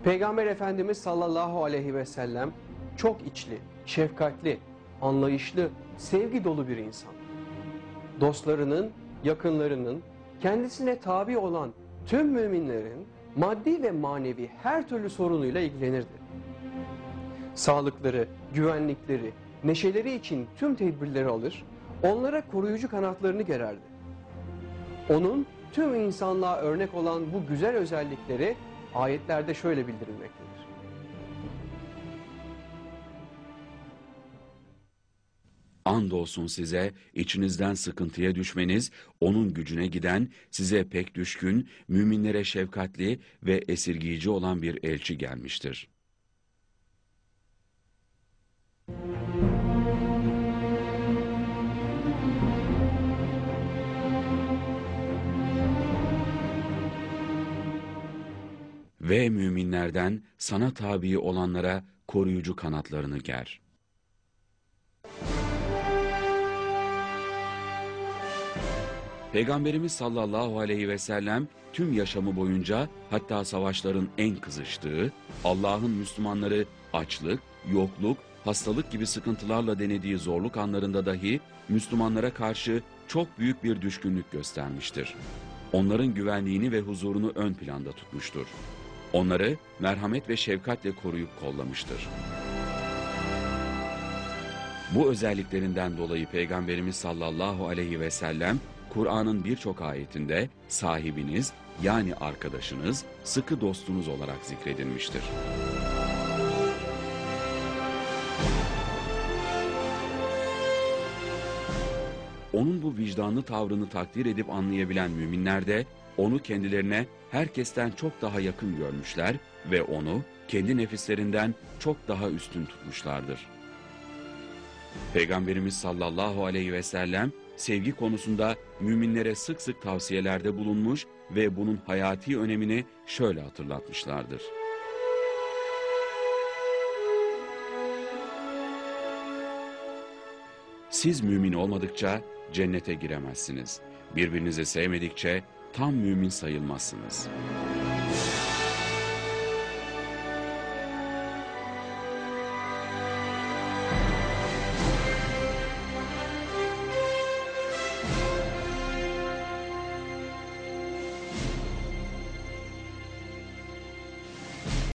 Peygamber Efendimiz sallallahu aleyhi ve sellem çok içli, şefkatli, anlayışlı, sevgi dolu bir insan. Dostlarının, yakınlarının, kendisine tabi olan tüm müminlerin maddi ve manevi her türlü sorunuyla ilgilenirdi. Sağlıkları, güvenlikleri, neşeleri için tüm tedbirleri alır, onlara koruyucu kanatlarını gererdi. Onun tüm insanlığa örnek olan bu güzel özellikleri ayetlerde şöyle bildirilmektedir. Andolsun size içinizden sıkıntıya düşmeniz, onun gücüne giden, size pek düşkün, müminlere şefkatli ve esirgiyici olan bir elçi gelmiştir. Ve müminlerden sana tabi olanlara koruyucu kanatlarını ger. Peygamberimiz sallallahu aleyhi ve sellem tüm yaşamı boyunca, hatta savaşların en kızıştığı, Allah'ın Müslümanları açlık, yokluk, hastalık gibi sıkıntılarla denediği zorluk anlarında dahi Müslümanlara karşı çok büyük bir düşkünlük göstermiştir. Onların güvenliğini ve huzurunu ön planda tutmuştur. Onları merhamet ve şefkatle koruyup kollamıştır. Bu özelliklerinden dolayı Peygamberimiz sallallahu aleyhi ve sellem, Kur'an'ın birçok ayetinde sahibiniz, yani arkadaşınız, sıkı dostunuz olarak zikredilmiştir. Onun bu vicdanlı tavrını takdir edip anlayabilen müminler de onu kendilerine herkesten çok daha yakın görmüşler ve onu kendi nefislerinden çok daha üstün tutmuşlardır. Peygamberimiz sallallahu aleyhi ve sellem sevgi konusunda müminlere sık sık tavsiyelerde bulunmuş ve bunun hayati önemini şöyle hatırlatmışlardır. Siz mümin olmadıkça cennete giremezsiniz. Birbirinizi sevmedikçe tam mümin sayılmazsınız.